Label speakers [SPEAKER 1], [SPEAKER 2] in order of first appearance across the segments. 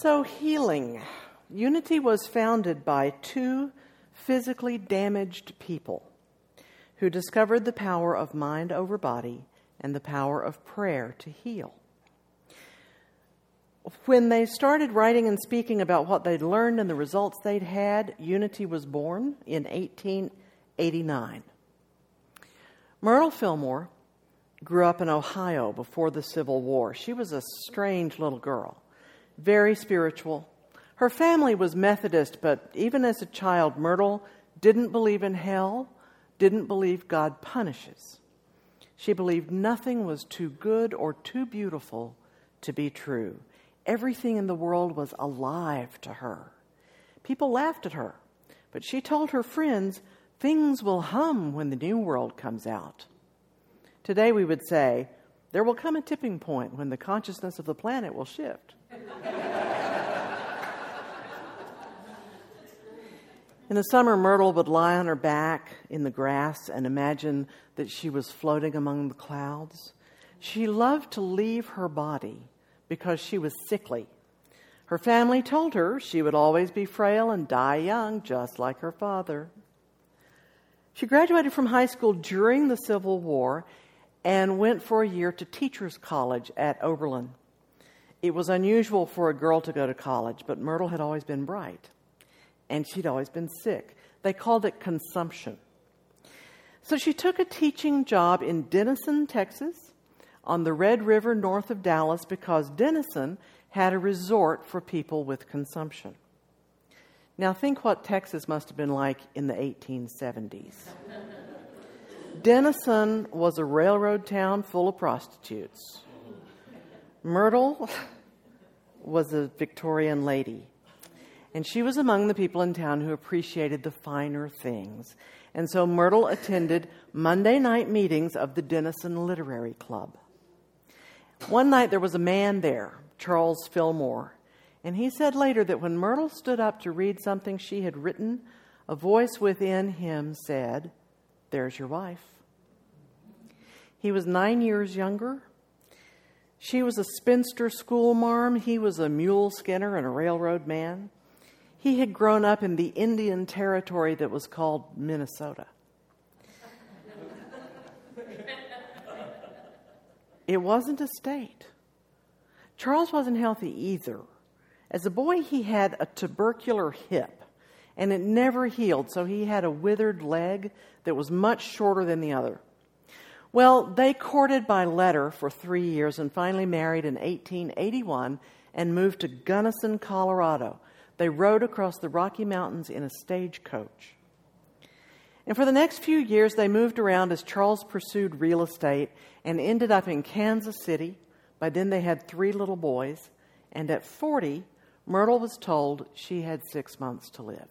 [SPEAKER 1] So, healing. Unity was founded by two physically damaged people who discovered the power of mind over body and the power of prayer to heal. When they started writing and speaking about what they'd learned and the results they'd had, Unity was born in 1889. Myrtle Fillmore grew up in Ohio before the Civil War. She was a strange little girl, very spiritual. Her family was Methodist, but even as a child, Myrtle didn't believe in hell, didn't believe God punishes. She believed nothing was too good or too beautiful to be true. Everything in the world was alive to her. People laughed at her, but she told her friends, things will hum when the new world comes out. Today we would say, there will come a tipping point when the consciousness of the planet will shift. In the summer, Myrtle would lie on her back in the grass and imagine that she was floating among the clouds. She loved to leave her body because she was sickly. Her family told her she would always be frail and die young, just like her father. She graduated from high school during the Civil War and went for a year to Teachers College at Oberlin. It was unusual for a girl to go to college, but Myrtle had always been bright, and she'd always been sick. They called it consumption. So she took a teaching job in Denison, Texas, on the Red River north of Dallas, because Denison had a resort for people with consumption. Now think what Texas must have been like in the 1870s. Denison was a railroad town full of prostitutes. Myrtle was a Victorian lady, and she was among the people in town who appreciated the finer things. And so Myrtle attended Monday night meetings of the Denison Literary Club. One night there was a man there, Charles Fillmore, and he said later that when Myrtle stood up to read something she had written, a voice within him said, "There's your wife." He was 9 years younger. She was a spinster schoolmarm. He was a mule skinner and a railroad man. He had grown up in the Indian territory that was called Minnesota. It wasn't a state. Charles wasn't healthy either. As a boy, he had a tubercular hip, and it never healed, so he had a withered leg that was much shorter than the other. Well, they courted by letter for 3 years and finally married in 1881 and moved to Gunnison, Colorado. They rode across the Rocky Mountains in a stagecoach. And for the next few years, they moved around as Charles pursued real estate and ended up in Kansas City. By then, they had 3 little boys. And at 40, Myrtle was told she had 6 months to live.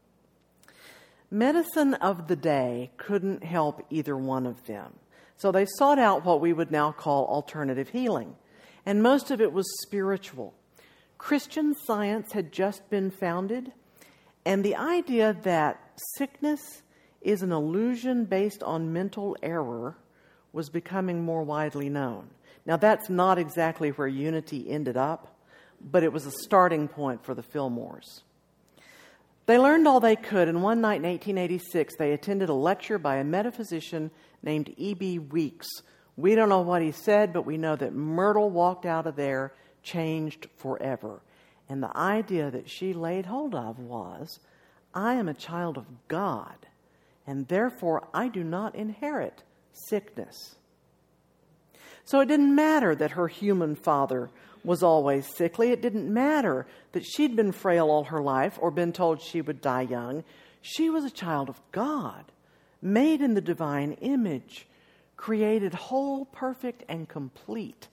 [SPEAKER 1] Medicine of the day couldn't help either one of them. So they sought out what we would now call alternative healing. And most of it was spiritual. Christian Science had just been founded, and the idea that sickness is an illusion based on mental error was becoming more widely known. Now, that's not exactly where Unity ended up, but it was a starting point for the Fillmores. They learned all they could, and one night in 1886, they attended a lecture by a metaphysician named E.B. Weeks. We don't know what he said, but we know that Myrtle walked out of there changed forever. And the idea that she laid hold of was, I am a child of God, and therefore I do not inherit sickness. So it didn't matter that her human father was always sickly. It didn't matter that she'd been frail all her life or been told she would die young. She was a child of God, made in the divine image, created whole, perfect, and complete.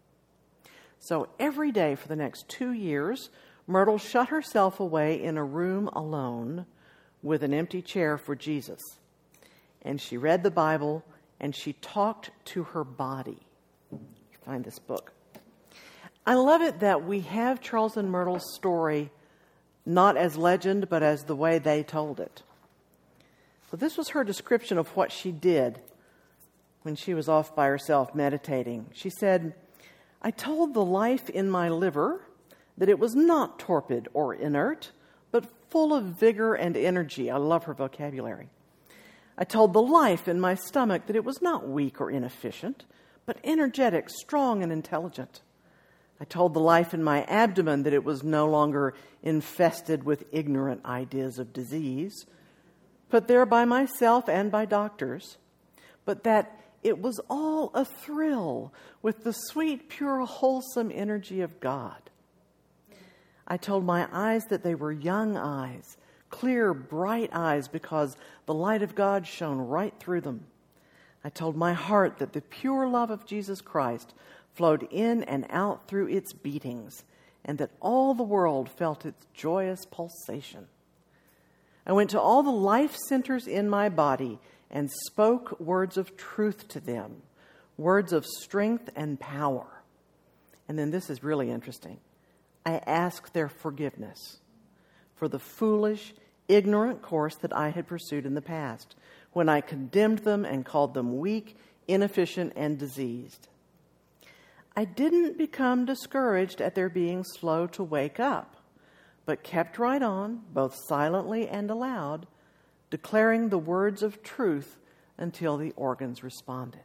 [SPEAKER 1] So every day for the next 2 years, Myrtle shut herself away in a room alone with an empty chair for Jesus. And she read the Bible and she talked to her body. You find this book. I love it that we have Charles and Myrtle's story not as legend, but as the way they told it. So this was her description of what she did when she was off by herself meditating. She said, I told the life in my liver that it was not torpid or inert, but full of vigor and energy. I love her vocabulary. I told the life in my stomach that it was not weak or inefficient, but energetic, strong, and intelligent. I told the life in my abdomen that it was no longer infested with ignorant ideas of disease, put there by myself and by doctors, but that it was all athrill with the sweet, pure, wholesome energy of God. I told my eyes that they were young eyes, clear, bright eyes, because the light of God shone right through them. I told my heart that the pure love of Jesus Christ flowed in and out through its beatings, and that all the world felt its joyous pulsation. I went to all the life centers in my body and spoke words of truth to them, words of strength and power. And then this is really interesting. I asked their forgiveness for the foolish, ignorant course that I had pursued in the past, when I condemned them and called them weak, inefficient, and diseased. I didn't become discouraged at their being slow to wake up, but kept right on, both silently and aloud, declaring the words of truth until the organs responded.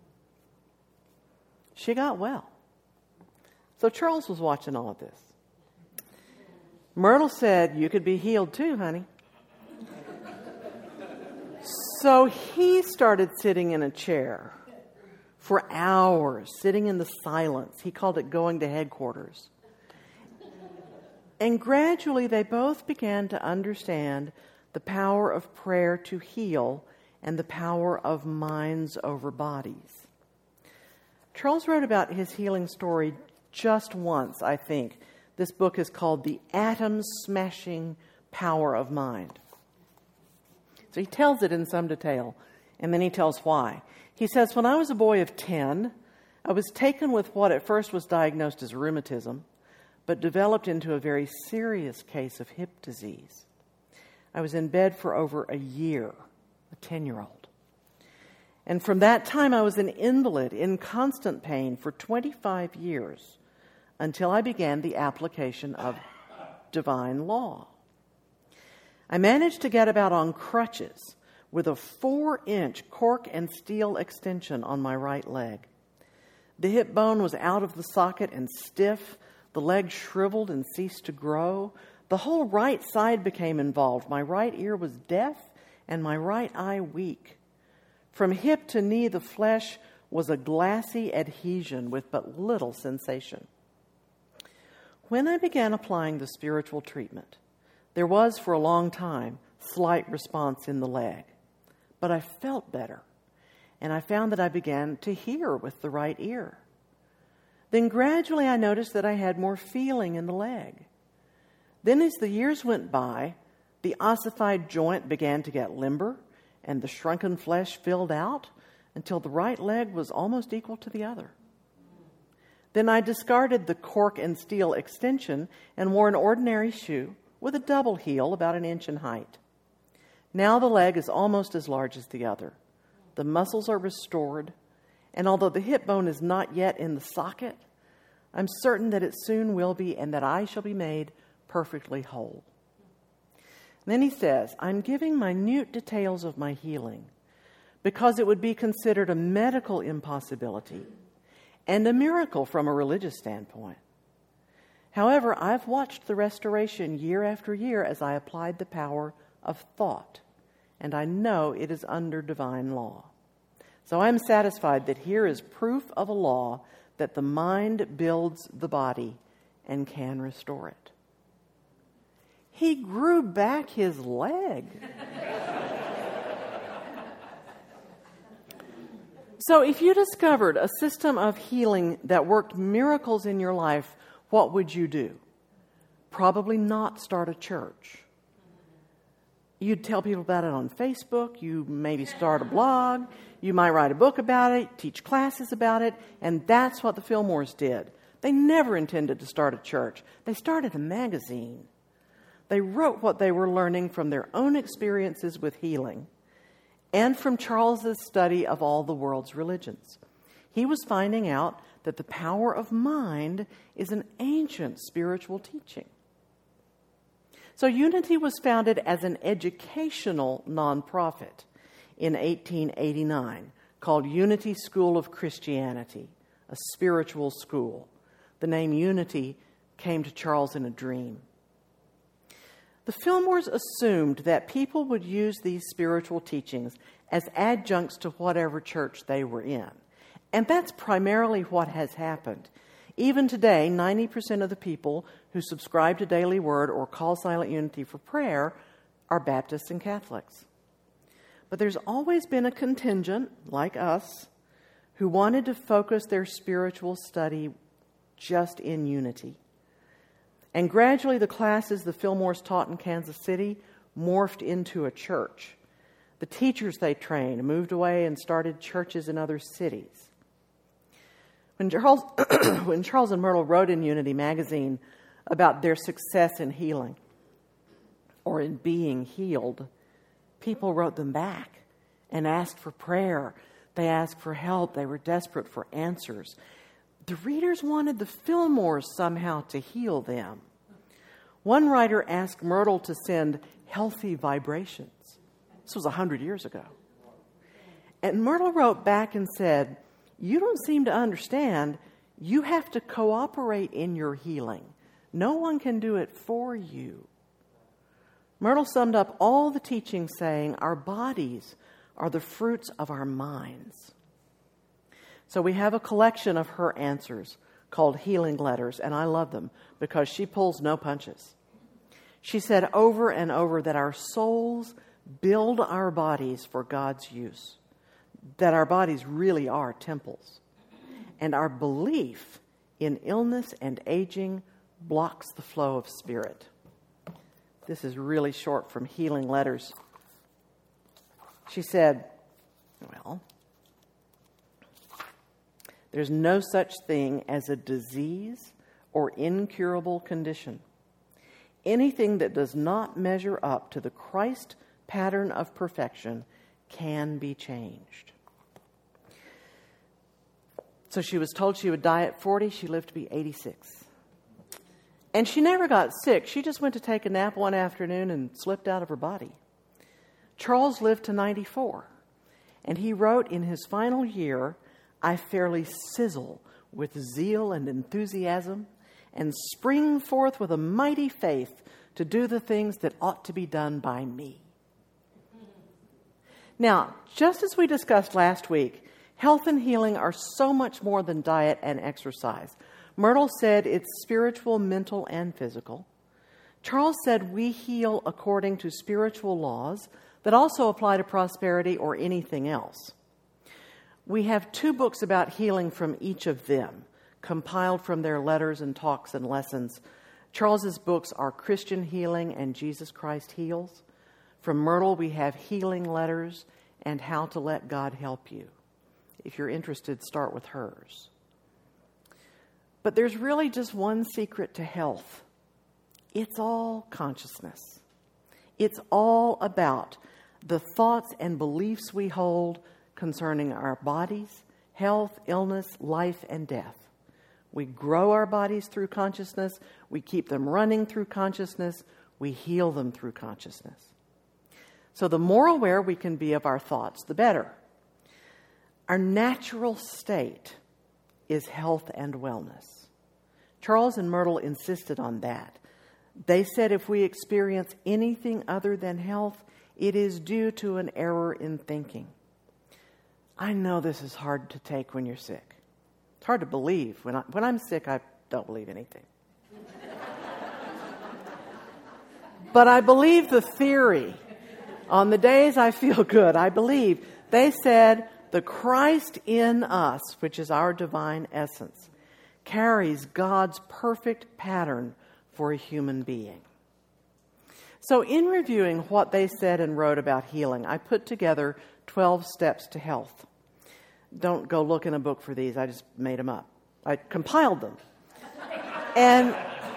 [SPEAKER 1] She got well. So Charles was watching all of this. Myrtle said, "You could be healed too, honey." So he started sitting in a chair for hours, sitting in the silence. He called it going to headquarters. And gradually they both began to understand the power of prayer to heal and the power of minds over bodies. Charles wrote about his healing story just once, I think. This book is called The Atom-Smashing Power of Mind. So he tells it in some detail, and then he tells why. He says, when I was a boy of 10, I was taken with what at first was diagnosed as rheumatism, but developed into a very serious case of hip disease. I was in bed for over a year, a 10-year-old. And from that time, I was an invalid in constant pain for 25 years until I began the application of divine law. I managed to get about on crutches with a 4-inch cork and steel extension on my right leg. The hip bone was out of the socket and stiff. The leg shriveled and ceased to grow. The whole right side became involved. My right ear was deaf and my right eye weak. From hip to knee, the flesh was a glassy adhesion with but little sensation. When I began applying the spiritual treatment, there was, for a long time, slight response in the leg. But I felt better, and I found that I began to hear with the right ear. Then gradually I noticed that I had more feeling in the leg. Then as the years went by, the ossified joint began to get limber, and the shrunken flesh filled out until the right leg was almost equal to the other. Then I discarded the cork and steel extension and wore an ordinary shoe with a double heel about 1 inch in height. Now the leg is almost as large as the other. The muscles are restored, and although the hip bone is not yet in the socket, I'm certain that it soon will be and that I shall be made perfectly whole. And then he says, I'm giving minute details of my healing because it would be considered a medical impossibility and a miracle from a religious standpoint. However, I've watched the restoration year after year as I applied the power of thought, and I know it is under divine law. So I'm satisfied that here is proof of a law that the mind builds the body and can restore it. He grew back his leg. So if you discovered a system of healing that worked miracles in your life, what would you do? Probably not start a church. You'd tell people about it on Facebook. You maybe start a blog. You might write a book about it, teach classes about it, and that's what the Fillmores did. They never intended to start a church. They started a magazine. They wrote what they were learning from their own experiences with healing and from Charles's study of all the world's religions. He was finding out that the power of mind is an ancient spiritual teaching. So Unity was founded as an educational nonprofit in 1889 called Unity School of Christianity, a spiritual school. The name Unity came to Charles in a dream. The Fillmores assumed that people would use these spiritual teachings as adjuncts to whatever church they were in. And that's primarily what has happened. Even today, 90% of the people who subscribe to Daily Word or call Silent Unity for prayer are Baptists and Catholics. But there's always been a contingent, like us, who wanted to focus their spiritual study just in Unity. And gradually the classes the Fillmores taught in Kansas City morphed into a church. The teachers they trained moved away and started churches in other cities. When Charles and Myrtle wrote in Unity magazine about their success in healing or in being healed, people wrote them back and asked for prayer. They asked for help. They were desperate for answers. The readers wanted the Fillmores somehow to heal them. One writer asked Myrtle to send healthy vibrations. This was 100 years ago. And Myrtle wrote back and said, "You don't seem to understand. You have to cooperate in your healing. No one can do it for you." Myrtle summed up all the teachings saying, our bodies are the fruits of our minds. So we have a collection of her answers called Healing Letters, and I love them because she pulls no punches. She said over and over that our souls build our bodies for God's use, that our bodies really are temples, and our belief in illness and aging blocks the flow of spirit. This is really short from Healing Letters. She said, well, there's no such thing as a disease or incurable condition. Anything that does not measure up to the Christ pattern of perfection can be changed. So she was told she would die at 40. She lived to be 86. And she never got sick. She just went to take a nap one afternoon and slipped out of her body. Charles lived to 94. And he wrote in his final year, "I fairly sizzle with zeal and enthusiasm and spring forth with a mighty faith to do the things that ought to be done by me." Now, just as we discussed last week, health and healing are so much more than diet and exercise. Myrtle said it's spiritual, mental, and physical. Charles said we heal according to spiritual laws that also apply to prosperity or anything else. We have 2 books about healing from each of them, compiled from their letters and talks and lessons. Charles's books are Christian Healing and Jesus Christ Heals. From Myrtle, we have Healing Letters and How to Let God Help You. If you're interested, start with hers. But there's really just one secret to health. It's all consciousness. It's all about the thoughts and beliefs we hold concerning our bodies, health, illness, life, and death. We grow our bodies through consciousness. We keep them running through consciousness. We heal them through consciousness. So the more aware we can be of our thoughts, the better. Our natural state is health and wellness. Charles and Myrtle insisted on that. They said if we experience anything other than health, it is due to an error in thinking. I know this is hard to take when you're sick. It's hard to believe. When I'm sick, I don't believe anything. But I believe the theory. On the days I feel good, I believe. They said the Christ in us, which is our divine essence, carries God's perfect pattern for a human being. So in reviewing what they said and wrote about healing, I put together 12 steps to health. Don't go look in a book for these. I just made them up. I compiled them. And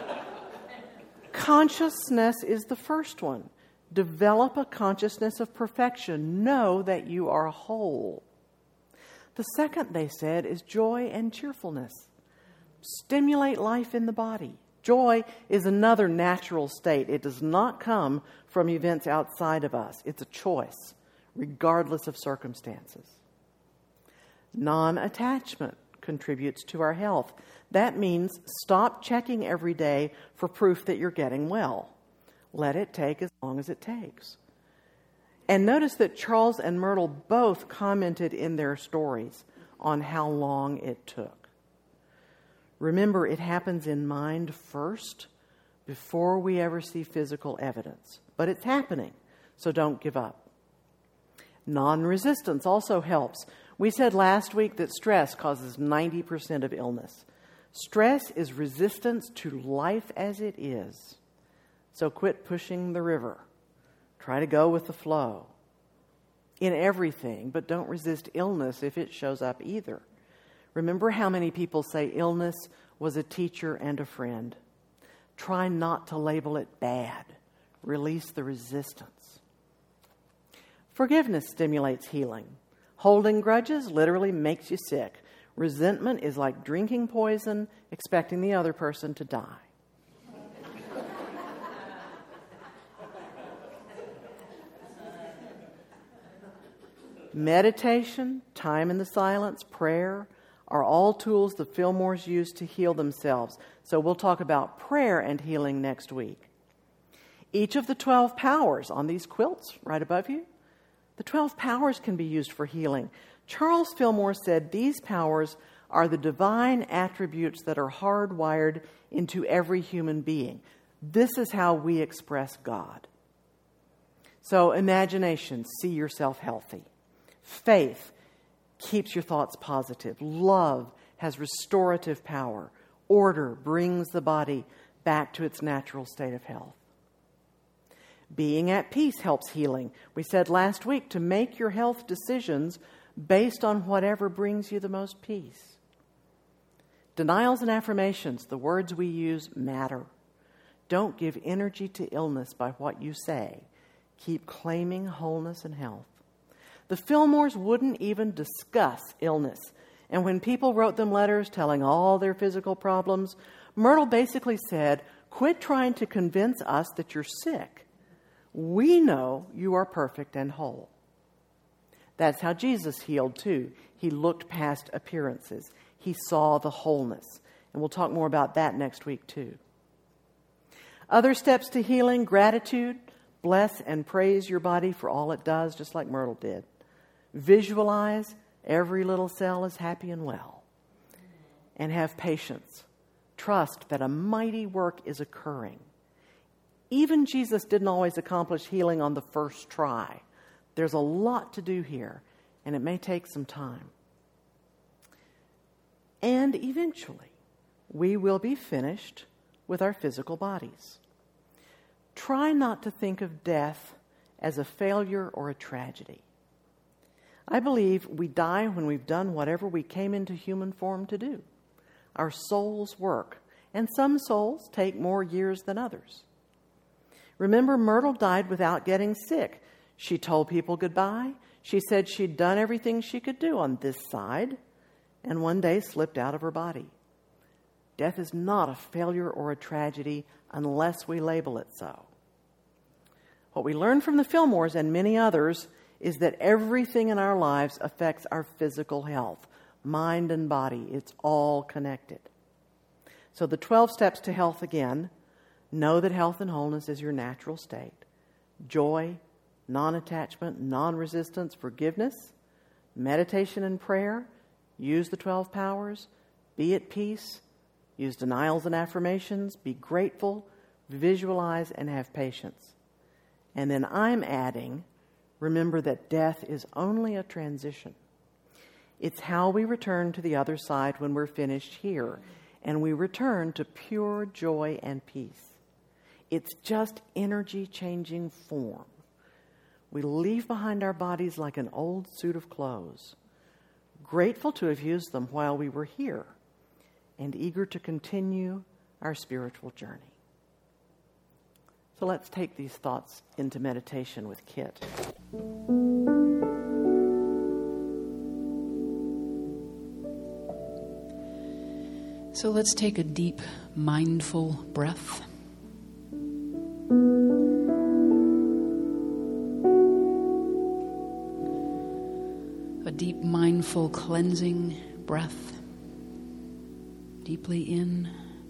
[SPEAKER 1] consciousness is the first one. Develop a consciousness of perfection. Know that you are whole. The second, they said, is joy and cheerfulness. Stimulate life in the body. Joy is another natural state. It does not come from events outside of us. It's a choice, regardless of circumstances. Non-attachment contributes to our health. That means stop checking every day for proof that you're getting well. Let it take as long as it takes. And notice that Charles and Myrtle both commented in their stories on how long it took. Remember, it happens in mind first before we ever see physical evidence. But it's happening, so don't give up. Non-resistance also helps. We said last week that stress causes 90% of illness. Stress is resistance to life as it is. So quit pushing the river. Try to go with the flow in everything, but don't resist illness if it shows up either. Remember how many people say illness was a teacher and a friend. Try not to label it bad. Release the resistance. Forgiveness stimulates healing. Holding grudges literally makes you sick. Resentment is like drinking poison, expecting the other person to die. Meditation, time in the silence, prayer are all tools the Fillmores use to heal themselves. So we'll talk about prayer and healing next week. Each of the 12 powers on these quilts right above you, the 12 powers can be used for healing. Charles Fillmore said these powers are the divine attributes that are hardwired into every human being. This is how we express God. So imagination, see yourself healthy. Faith keeps your thoughts positive. Love has restorative power. Order brings the body back to its natural state of health. Being at peace helps healing. We said last week to make your health decisions based on whatever brings you the most peace. Denials and affirmations, the words we use, matter. Don't give energy to illness by what you say. Keep claiming wholeness and health. The Fillmores wouldn't even discuss illness. And when people wrote them letters telling all their physical problems, Myrtle basically said, quit trying to convince us that you're sick. We know you are perfect and whole. That's how Jesus healed too. He looked past appearances. He saw the wholeness. And we'll talk more about that next week too. Other steps to healing, gratitude. Bless and praise your body for all it does, just like Myrtle did. Visualize every little cell is happy and well. And have patience. Trust that a mighty work is occurring. Even Jesus didn't always accomplish healing on the first try. There's a lot to do here, and it may take some time. And eventually, we will be finished with our physical bodies. Try not to think of death as a failure or a tragedy. I believe we die when we've done whatever we came into human form to do. Our souls work, and some souls take more years than others. Remember, Myrtle died without getting sick. She told people goodbye. She said she'd done everything she could do on this side, and one day slipped out of her body. Death is not a failure or a tragedy unless we label it so. What we learned from the Fillmores and many others is that everything in our lives affects our physical health, mind and body. It's all connected. So the 12 steps to health again. Know that health and wholeness is your natural state. Joy, non-attachment, non-resistance, forgiveness, meditation and prayer. Use the 12 powers. Be at peace. Use denials and affirmations. Be grateful. Visualize and have patience. And then I'm adding, remember that death is only a transition. It's how we return to the other side when we're finished here. And we return to pure joy and peace. It's just energy changing form. We leave behind our bodies like an old suit of clothes, grateful to have used them while we were here, and eager to continue our spiritual journey. So let's take these thoughts into meditation with Kit.
[SPEAKER 2] So let's take a deep, mindful breath. A deep, mindful, cleansing breath. Deeply in,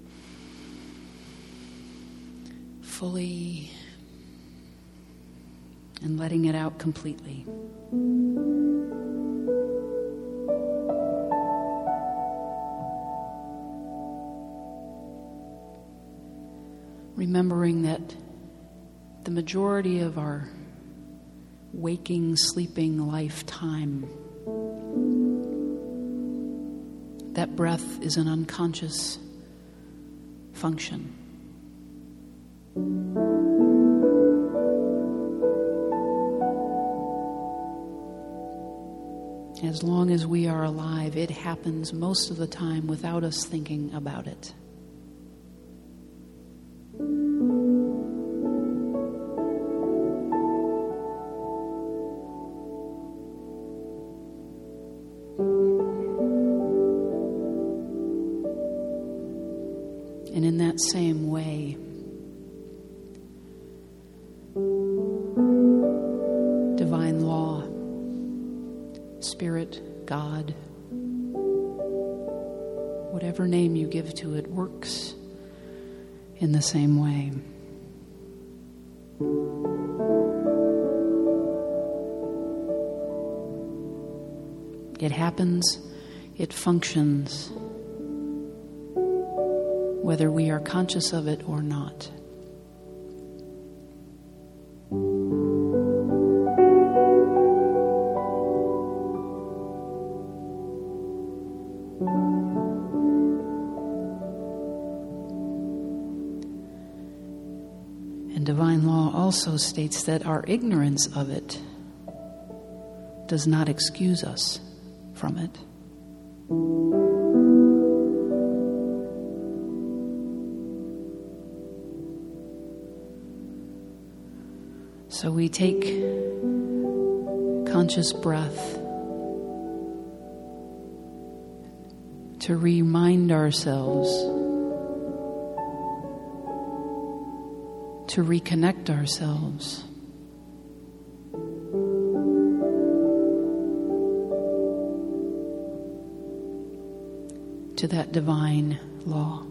[SPEAKER 2] fully, and letting it out completely. Remembering that the majority of our waking, sleeping lifetime, that breath is an unconscious function. As long as we are alive, it happens most of the time without us thinking about it. And in that same way, divine law, Spirit, God, whatever name you give to it, works in the same way. It happens, it functions, whether we are conscious of it or not. And divine law also states that our ignorance of it does not excuse us from it. So we take conscious breath to remind ourselves, to reconnect ourselves to that divine law.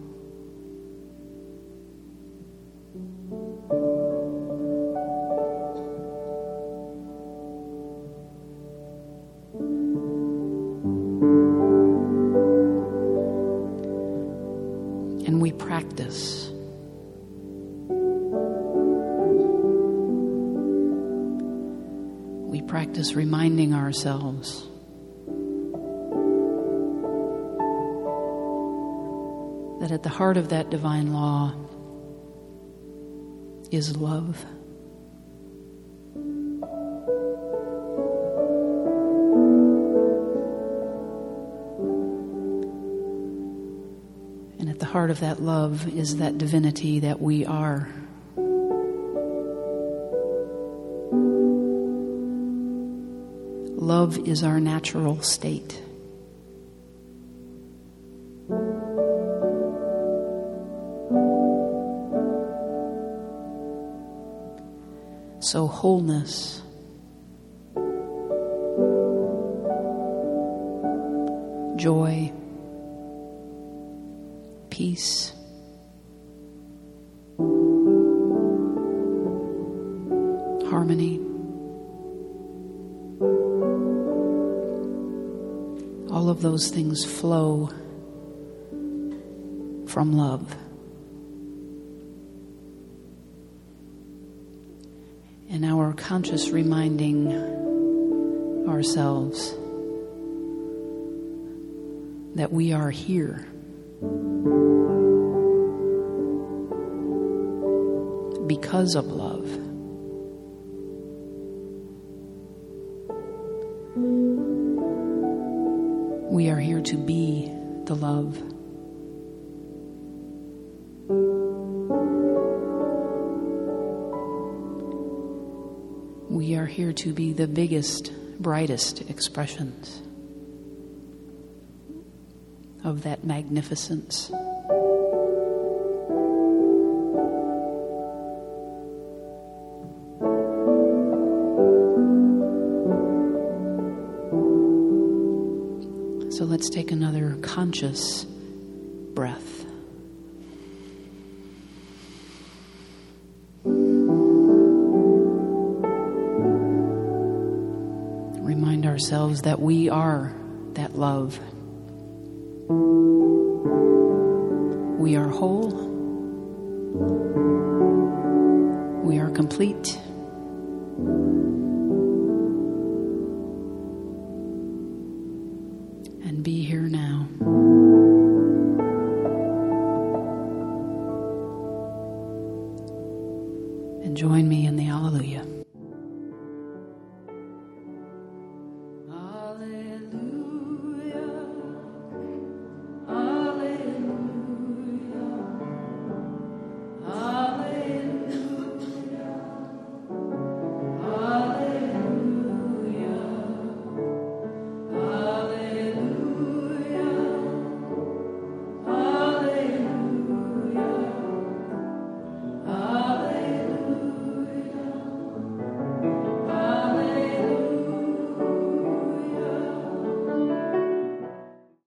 [SPEAKER 2] And we practice. We practice reminding ourselves that at the heart of that divine law is love. And at the heart of that love is that divinity that we are. Love is our natural state. So wholeness, joy, peace, harmony, all of those things flow from love. And our conscious reminding ourselves that we are here because of love. We are here to be the love. We are here to be the biggest, brightest expressions of that magnificence. So let's take another conscious breath. Remind ourselves that we are that love. We are whole. We are complete. And be here now. And join me in the Alleluia.